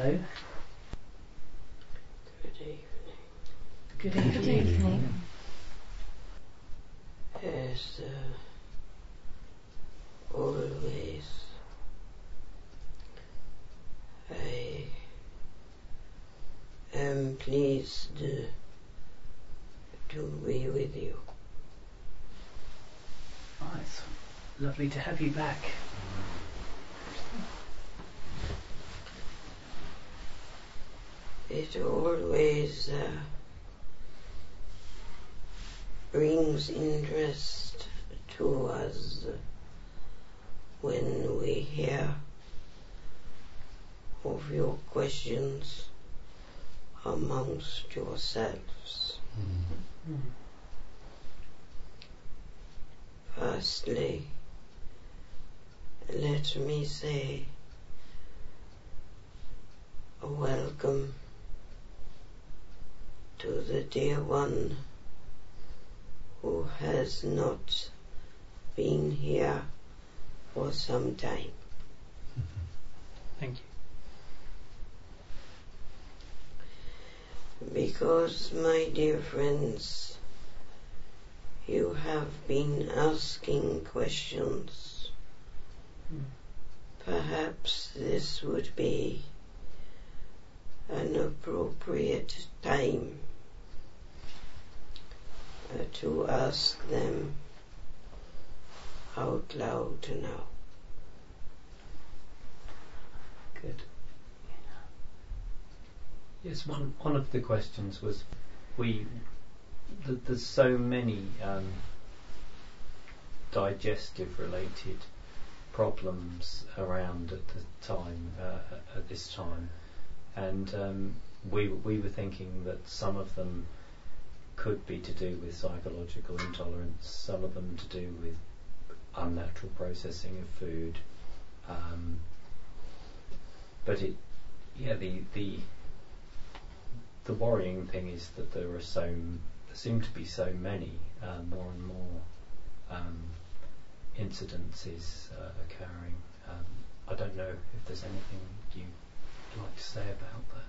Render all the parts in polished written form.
Hello. Good evening. Good Good evening. evening. As always, I am pleased to be with you. Oh, it's lovely to have you back. It always brings interest to us when we hear of your questions amongst yourselves. Firstly, let me say a welcome to the dear one who has not been here for some time. Thank you. Because, my dear friends, you have been asking questions. Perhaps this would be an appropriate time to ask them out loud now. Good. Yes, one of the questions was, there's so many digestive related problems around at the time, at this time, and we were thinking that some of them could be to do with psychological intolerance, some of them to do with unnatural processing of food, but the worrying thing is that there seem to be so many more and more incidences occurring. I don't know if there's anything you'd like to say about that.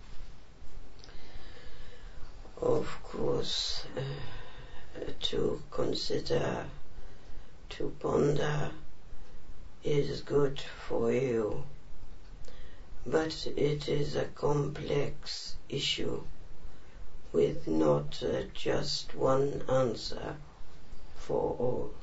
Of course, to consider, to ponder is good for you, but it is a complex issue with not just one answer for all.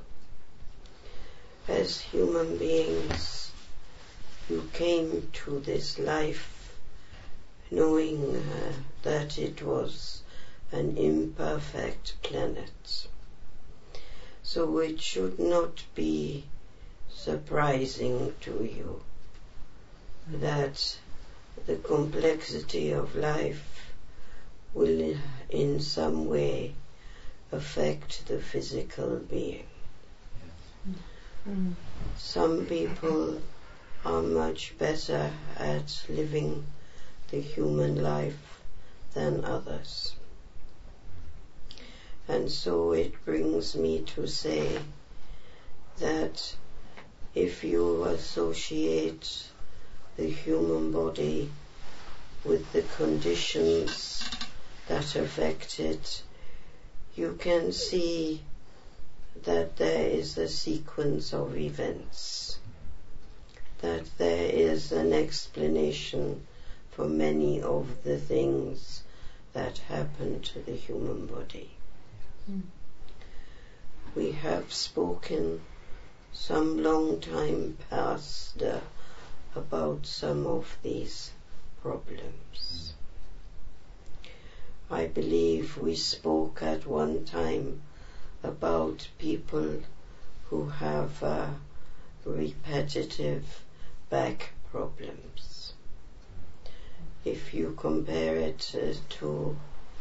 As human beings, you came to this life knowing that it was an imperfect planet. So it should not be surprising to you that the complexity of life will in some way affect the physical being. Some people are much better at living the human life than others. And so it brings me to say that if you associate the human body with the conditions that affect it, you can see that there is a sequence of events, that there is an explanation for many of the things that happen to the human body. We have spoken some long time past about some of these problems. I believe we spoke at one time about people who have repetitive back problems. If you compare it to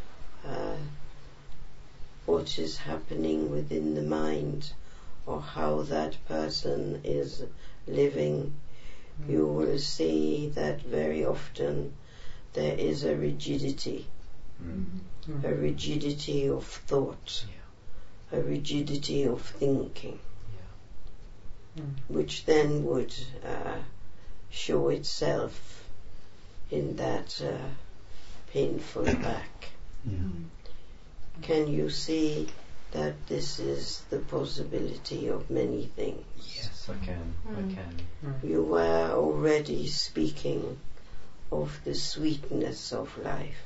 what is happening within the mind or how that person is living, you will see that very often there is a rigidity, a rigidity of thought, a rigidity of thinking, which then would show itself in that painful back. Can you see that this is the possibility of many things? Yes, I can. I can. You were already speaking of the sweetness of life.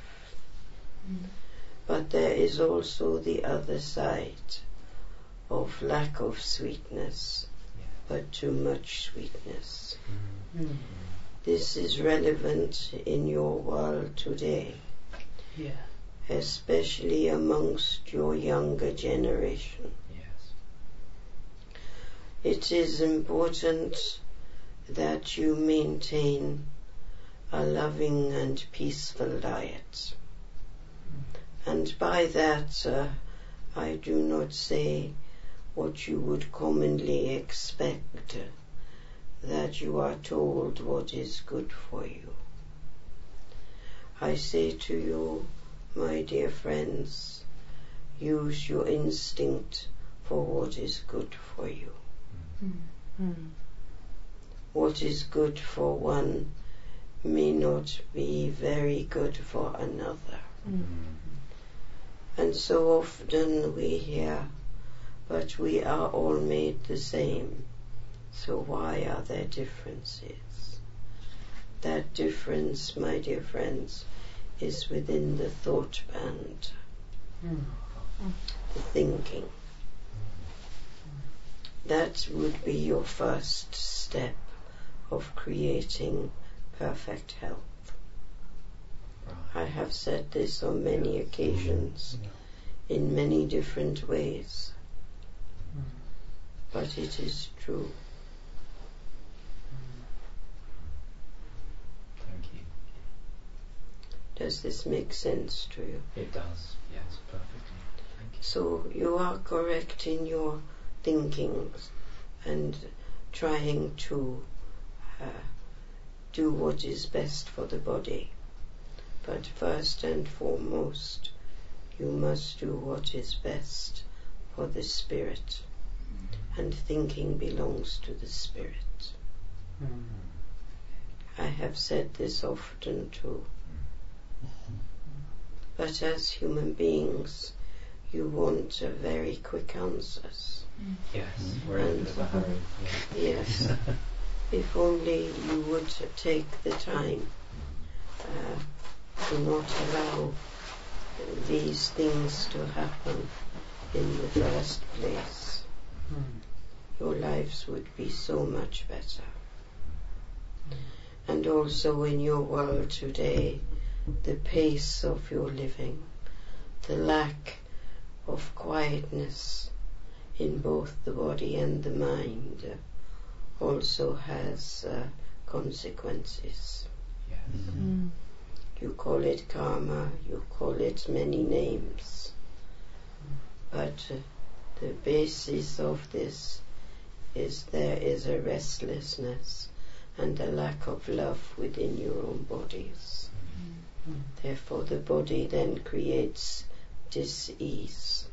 But there is also the other side of lack of sweetness, but too much sweetness. This is relevant in your world today, especially amongst your younger generation. Yes. It is important that you maintain a loving and peaceful diet. And by that, I do not say what you would commonly expect, that you are told what is good for you. I say to you, my dear friends, use your instinct for what is good for you. What is good for one may not be very good for another. And so often we hear, but we are all made the same, so why are there differences? That difference, my dear friends, is within the thought band, the thinking. That would be your first step of creating perfect health. I have said this on many occasions, in many different ways, but it is true. Thank you. Does this make sense to you? It does, yes, perfectly. Thank you. So you are correct in your thinking and trying to do what is best for the body. But first and foremost, you must do what is best for the spirit. And thinking belongs to the spirit. I have said this often too. But as human beings, you want very quick answers. Yes, we're in a bit of a hurry. Yes. If only you would take the time to not allow these things to happen in the first place, your lives would be so much better. And also in your world today, the pace of your living, the lack of quietness in both the body and the mind also has consequences. Yes. You call it karma, you call it many names, but the basis of this is there is a restlessness and a lack of love within your own bodies. Therefore the body then creates dis-ease.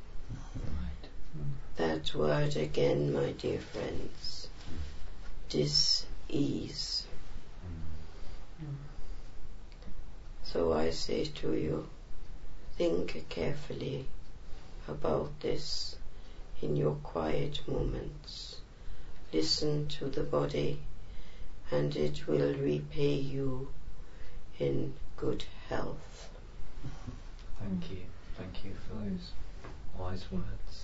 That word again, my dear friends, dis-ease. So I say to you, think carefully about this in your quiet moments. Listen to the body, and it will repay you in good health. Thank you. Thank you for those wise words.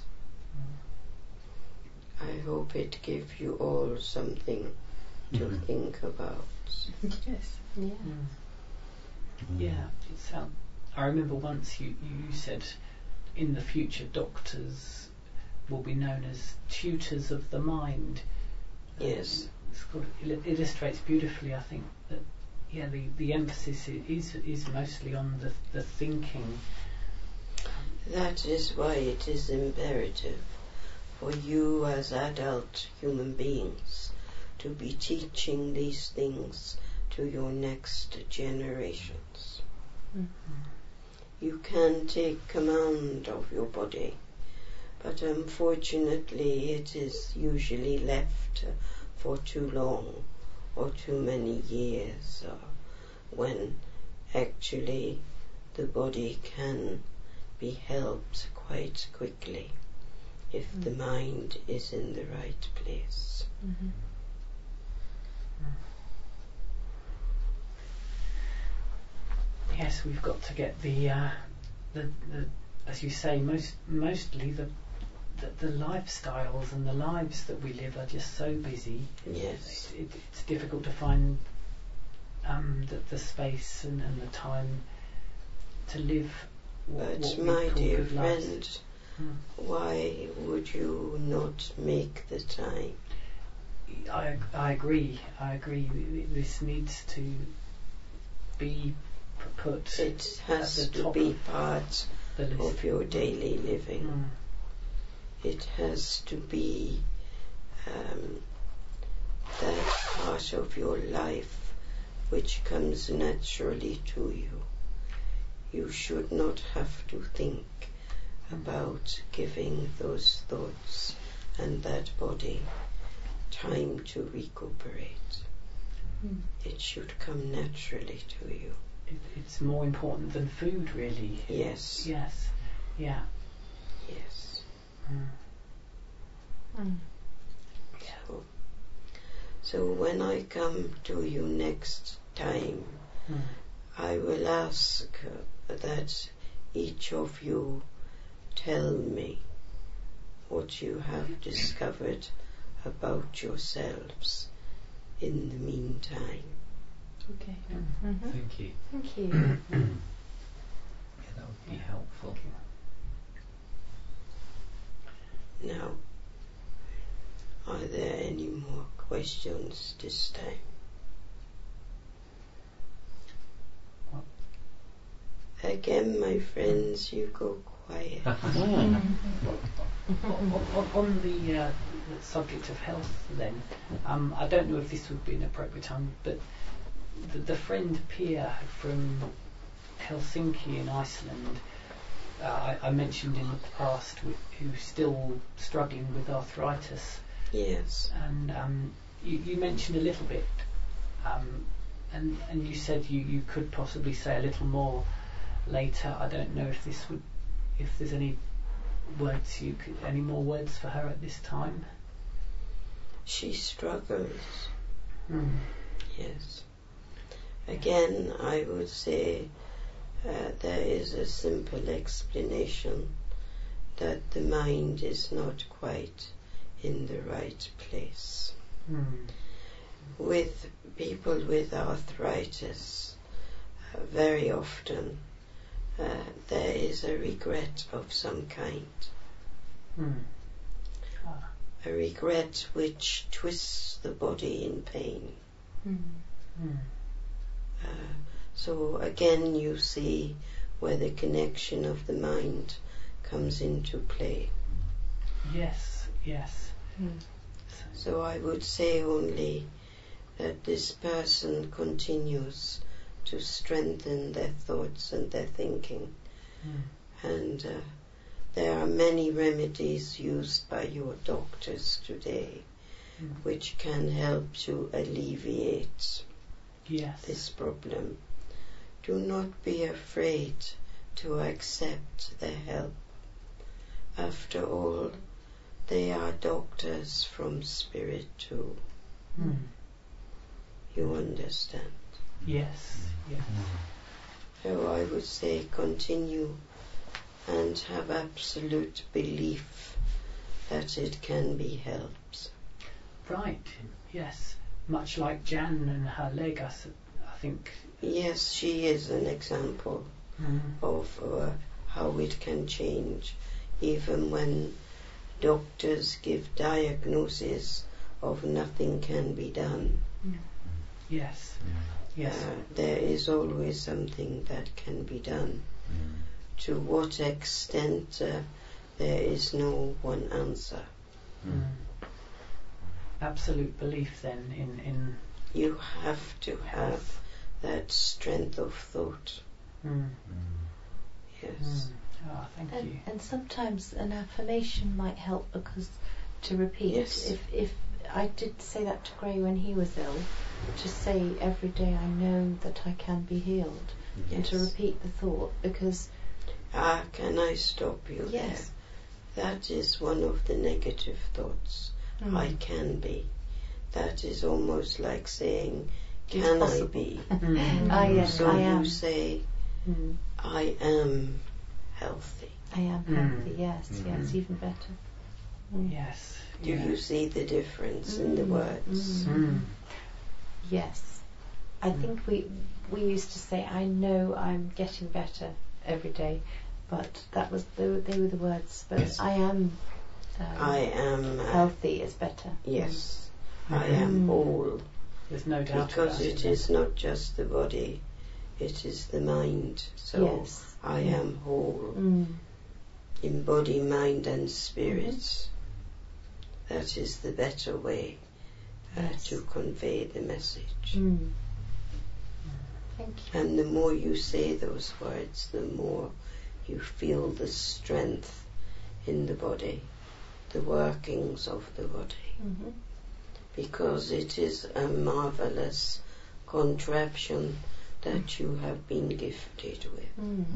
I hope it gives you all something to think about. Yes. Yeah. Yeah, I remember once you said in the future doctors will be known as tutors of the mind. Yes. It illustrates beautifully, I think, that the emphasis is mostly on the thinking. That is why it is imperative for you as adult human beings to be teaching these things to your next generations. You can take command of your body, but unfortunately it is usually left for too long or too many years. when actually the body can be helped quite quickly if the mind is in the right place. Mm-hmm. Yes, we've got to get the as you say, mostly the lifestyles and the lives that we live are just so busy. Yes. It's difficult to find the space and the time to live what But we my call dear good lives. friend, why would you not make the time? I agree. This needs to be put It has at the to top be part of the list. of your daily living. Mm. It has to be that part of your life which comes naturally to you. You should not have to think about giving those thoughts and that body time to recuperate. Mm. It should come naturally to you. It's more important than food, really. Yes. Yes. Yeah. Yes. Mm. Mm. So when I come to you next time, Mm. I will ask that each of you tell me what you have discovered about yourselves in the meantime. Okay. Mm. Mm-hmm. Thank you. Thank you. Yeah, that would be helpful. Now, are there any more questions this time? Again, my friends, you go quiet. On the subject of health, then, I don't know if this would be an appropriate time, but the friend Pia from Helsinki in Iceland, I mentioned in the past, who's still struggling with arthritis, Yes. and you mentioned a little bit, and you said you could possibly say a little more later. I don't know if there's any words any more words for her at this time. She struggles. Mm. Yes. Again, I would say there is a simple explanation that the mind is not quite in the right place. Mm. With people with arthritis, very often there is a regret of some kind. Mm. Ah. A regret which twists the body in pain. Mm. Mm. So again you see where the connection of the mind comes into play. Yes. Mm. So I would say only that this person continues to strengthen their thoughts and their thinking. Mm. And there are many remedies used by your doctors today which can help to alleviate this problem. Do not be afraid to accept their help. After all, they are doctors from spirit too. Mm. You understand? Yes. So I would say continue and have absolute belief that it can be helped. Right. Yes. Much like Jan and her leg, I think. Yes, she is an example of how it can change, even when doctors give diagnosis of nothing can be done. Yes. There is always something that can be done. To what extent there is no one answer. Absolute belief then in You have to have that strength of thought. Yes. Oh, thank you. And sometimes an affirmation might help, because to repeat, Yes. if I did say that to Gray when he was ill, to say every day I know that I can be healed, and to Yes. repeat the thought, because Can I stop you yes, there? That is one of the negative thoughts. I can be. That is almost like saying, can I be? yes, So I you am. say, I am healthy. I am healthy. Yes, yes, even better. Yes. Do you see the difference in the words? Yes, I think we used to say, I know I'm getting better every day, but they were the words. But Yes. I am I am healthy is better. Yes, I am whole. There's no doubt Because about it is not just the body, it is the mind. So Yes. I am whole in body, mind and spirit. That is the better way to convey the message. Thank you. And the more you say those words, the more you feel the strength in the body, the workings of the body. Because it is a marvelous contraption that you have been gifted with.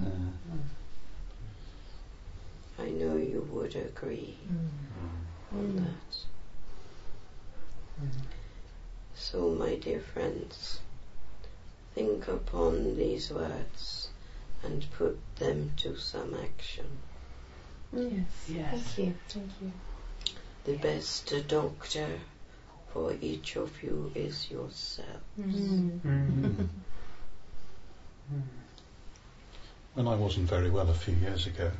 I know you would agree on that. So, my dear friends, think upon these words and put them to some action. Yes. Thank you. Thank you. The best doctor for each of you is yourself. When I wasn't very well a few years ago,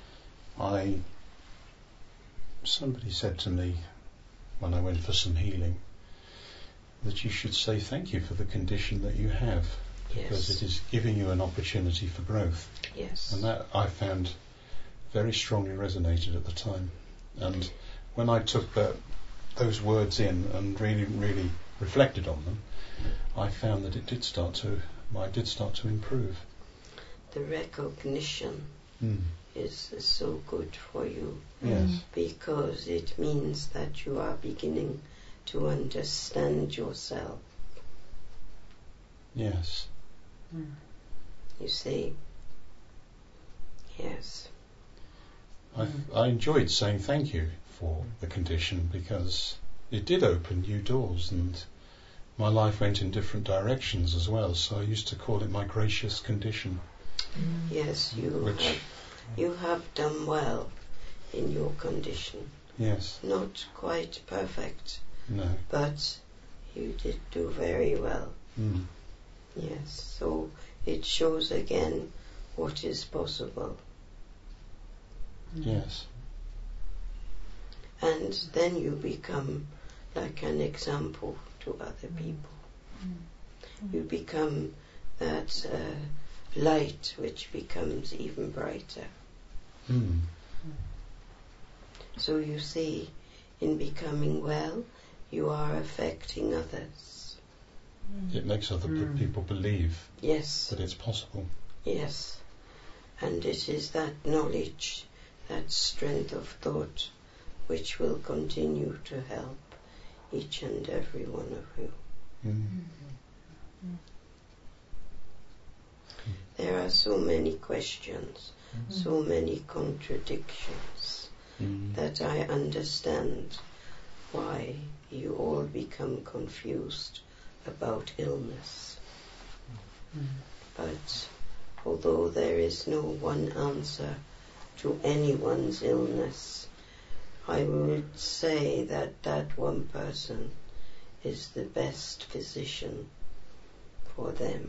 somebody said to me when I went for some healing that you should say thank you for the condition that you have, because Yes. it is giving you an opportunity for growth. Yes. And that I found very strongly resonated at the time. And when I took those words in and really, really reflected on them, I found that I did start to improve. The recognition is so good for you. Yes. Because it means that you are beginning to understand yourself. Yes. You see? Yes. I enjoyed saying thank you for the condition because it did open new doors and my life went in different directions as well. So I used to call it my gracious condition. Yes, you have done well in your condition. Yes. Not quite perfect, No. but you did do very well. Yes, so it shows again what is possible. Yes. And then you become like an example to other people. You become that light which becomes even brighter. So you see, in becoming well, you are affecting others. It makes other people believe Yes. that it's possible. Yes. And it is that knowledge, that strength of thought, which will continue to help each and every one of you. There are so many questions, so many contradictions, that I understand why you all become confused about illness. But although there is no one answer to anyone's illness, I would say that that one person is the best physician for them.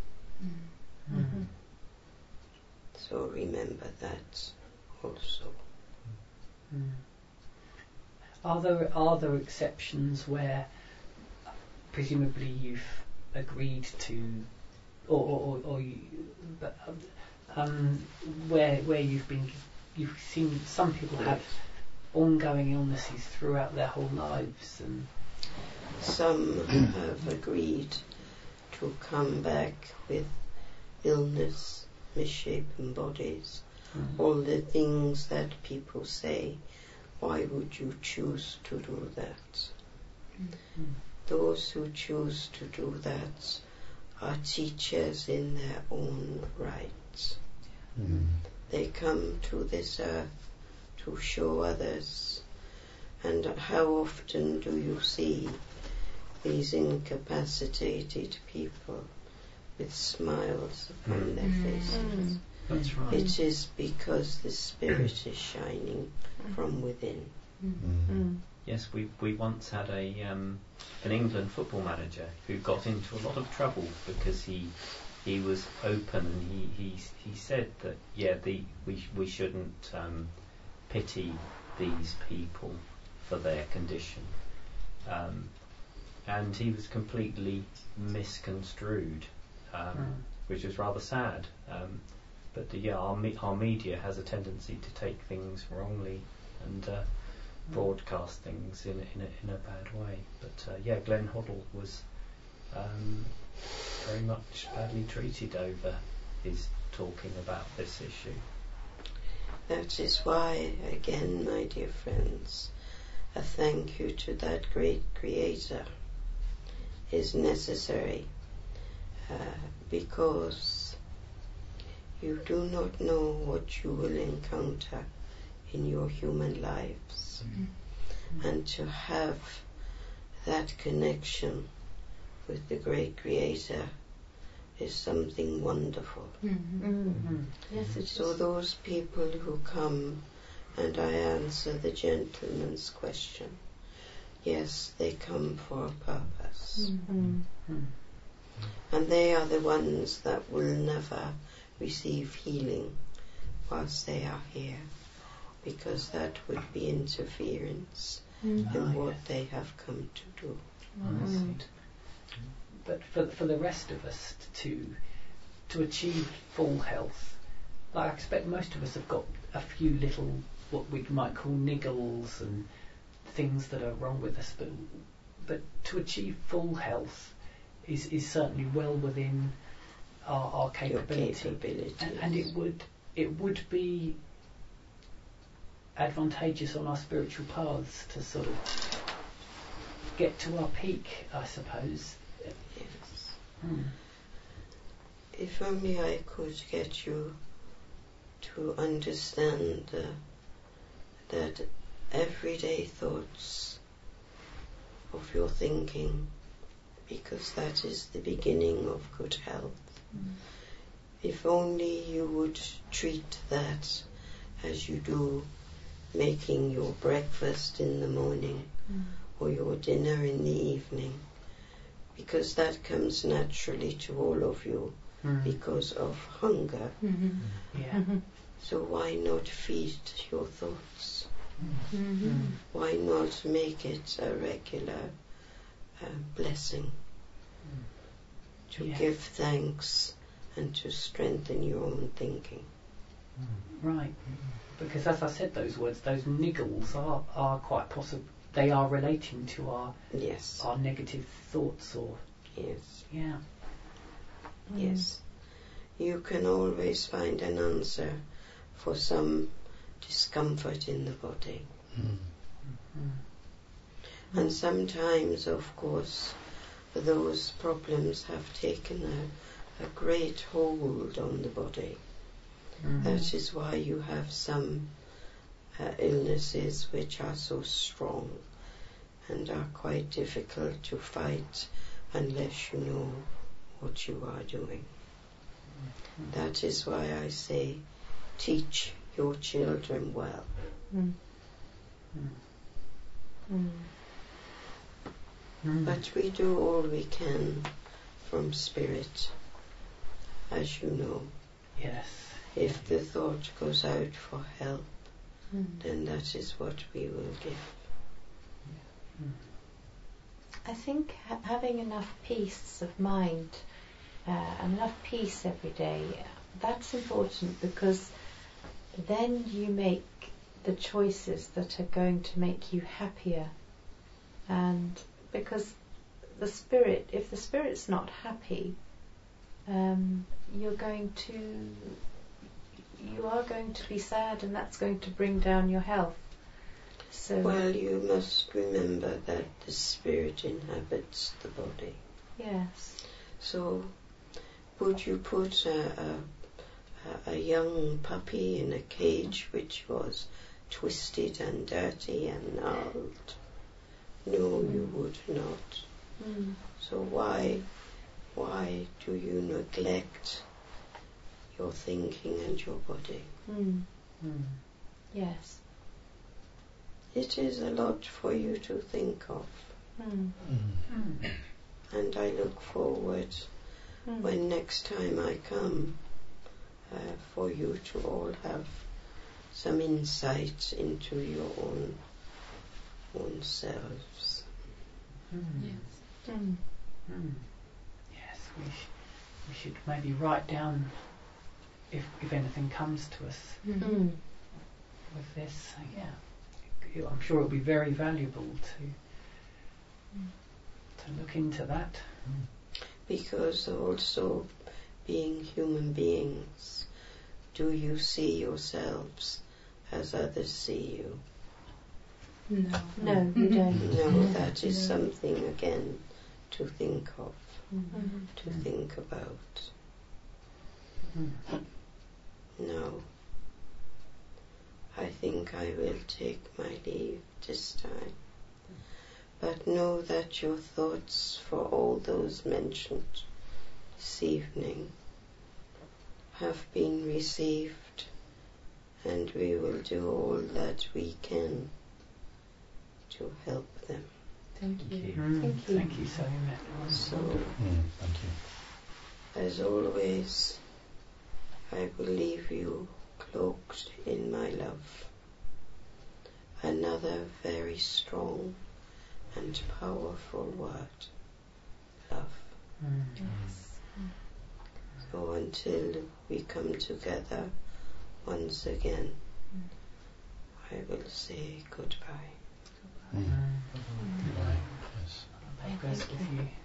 So remember that also. Are there exceptions where presumably you've agreed to, or you, but, where you've seen some people have ongoing illnesses throughout their whole lives, and some have agreed to come back with illness, misshapen bodies, all the things that people say. Why would you choose to do that? Those who choose to do that are teachers in their own right. They come to this earth to show others. And how often do you see these incapacitated people with smiles upon their faces? That's right. It is because the Spirit is shining from within. Yes, we once had an England football manager who got into a lot of trouble because he was open, and he said that we shouldn't pity these people for their condition, and he was completely misconstrued, which was rather sad. But our media has a tendency to take things wrongly and broadcast things in a bad way. But Glenn Hoddle was very much badly treated over his talking about this issue. That is why, again, my dear friends, a thank you to that great Creator is necessary, because you do not know what you will encounter in your human lives. And to have that connection with the great Creator is something wonderful. Yes, it So is. those people who come, and I answer the gentleman's question, yes, they come for a purpose. And they are the ones that will never receive healing whilst they are here, because that would be interference in what they have come to do. But for the rest of us to achieve full health, I expect most of us have got a few little, what we might call niggles and things that are wrong with us, but to achieve full health is certainly well within our capability. And it would be advantageous on our spiritual paths to sort of get to our peak, I suppose. Yes. If only I could get you to understand that everyday thoughts of your thinking, because that is the beginning of good health. If only you would treat that as you do making your breakfast in the morning or your dinner in the evening, because that comes naturally to all of you because of hunger. So why not feed your thoughts? Why not make it a regular blessing to give thanks and to strengthen your own thinking? Right. Because as I said those words, those niggles are quite possible. They are relating to our negative thoughts or... Yes. Yeah. Yes. You can always find an answer for some discomfort in the body. And sometimes, of course, those problems have taken a great hold on the body. That is why you have some illnesses which are so strong and are quite difficult to fight unless you know what you are doing. That is why I say, teach your children well. But we do all we can from spirit, as you know. Yes. If the thought goes out for help, then that is what we will give. I think having enough peace of mind and enough peace every day, that's important, because then you make the choices that are going to make you happier. And because the spirit, if the spirit's not happy, you are going to be sad, and that's going to bring down your health. So Well, you must remember that the spirit inhabits the body. yes. So, would you put a young puppy in a cage which was twisted and dirty and gnarled? No, you would not. Mm. So why do you neglect your thinking and your body? Mm. Mm. Yes. It is a lot for you to think of, Mm. Mm. and I look forward Mm. when next time I come for you to all have some insight into your own selves. Mm. Yes. Mm. Mm. Yes, we should maybe write down if anything comes to us Mm. with this. Yeah, I'm sure it'll be very valuable to look into that. Because also, being human beings, do you see yourselves as others see you? No. No, you don't. No, that is No. something again to think of, Mm. to think about. Mm. No. I think I will take my leave this time. But know that your thoughts for all those mentioned this evening have been received, and we will do all that we can to help them. Thank you. Mm. Thank you. Thank you so much. So, Thank you. as always, I will leave you cloaked in my love. Another very strong and powerful word, love. Mm. Yes. So until we come together once again, I will say goodbye. Goodbye. Yes. That goes with you.